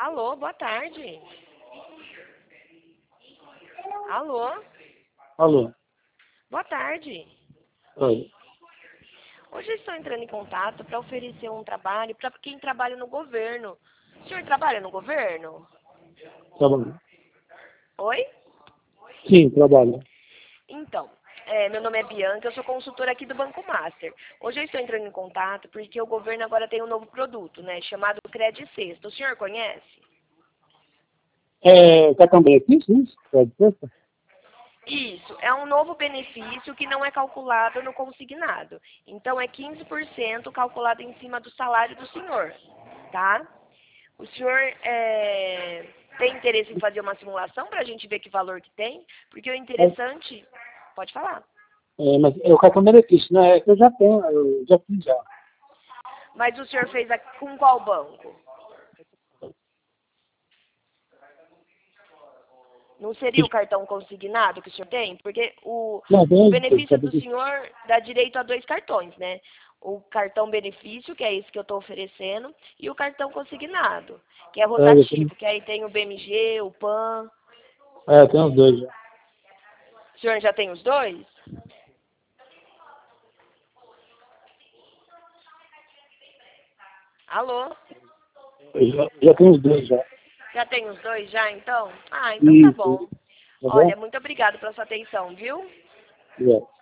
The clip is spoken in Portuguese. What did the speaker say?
Alô, boa tarde. Alô, Alô. boa tarde. Oi. Hoje eu estou entrando em contato para oferecer um trabalho para quem trabalha no governo. O senhor trabalha no governo? Trabalho. Oi? Sim, trabalho. Então, meu nome é Bianca, eu sou consultora aqui do Banco Master. Hoje eu estou entrando em contato porque o governo agora tem um novo produto, né, chamado Cred Sexta. O senhor conhece? Cartão benefício, isso? Pode ser? Isso, é um novo benefício que não é calculado no consignado. Então, é 15% calculado em cima do salário do senhor, tá? O senhor tem interesse em fazer uma simulação para a gente ver que valor que tem? Porque o interessante... Pode falar. Mas é o cartão benefício, né? É que eu já tenho, eu já fiz já. Mas o senhor fez com qual banco? Não seria o cartão consignado que o senhor tem? Porque o Não, tem benefício do senhor dá direito a 2 cartões, né? O cartão benefício, que é esse que eu estou oferecendo, e o cartão consignado, que é rotativo, que aí tem o BMG, o PAN. eu tenho os dois já. O senhor já tem os dois? Alô? Eu já tenho os dois já. Já tem os dois já, então? Ah, então tá Isso, bom. tá Olha, bom? muito obrigada pela sua atenção, viu? Já.